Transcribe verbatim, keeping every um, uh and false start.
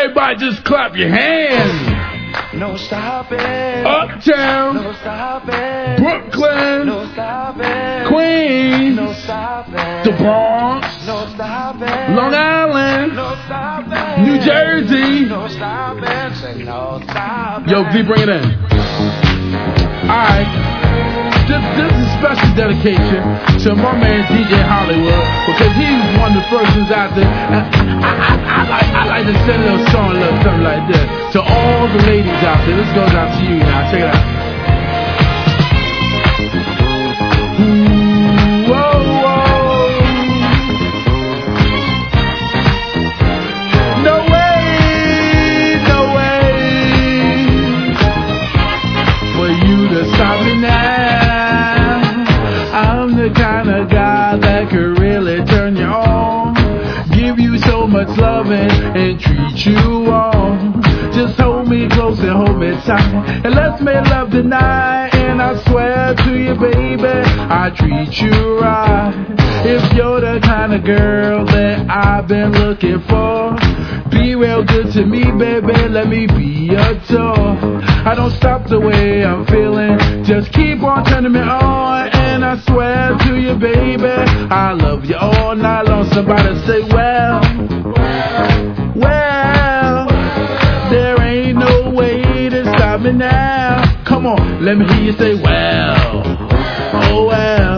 Everybody just clap your hands. No stopping. Uptown. No stopping. Brooklyn. No stopping. Queens. No stopping. The Bronx. No stopping. Long Island. No stopping. New Jersey. No stopping. Say no stopping. Yo, D, bring it in. Alright. This, this is a special dedication to my man D J Hollywood, because he's one of the first ones out there. And I, I, I, like, I like to send a little song, a little something like this to all the ladies out there. This goes out to you now. Check it out. Ooh, whoa, whoa. No way, no way for you to stop me now. I'm the kind of guy that could really turn you on, give you so much loving and treat you on. Just hold me close and hold me tight, and let's make love tonight. And I swear to you, baby, I treat you right. If you're the kind of girl that I've been looking for, be real good to me, baby, let me be your tour. I don't stop the way I'm feeling, just keep on turning me on. And I swear to you, baby, I love you all night long. Somebody say, well, well, there ain't no way to stop me now. Come on, let me hear you say, well, oh well.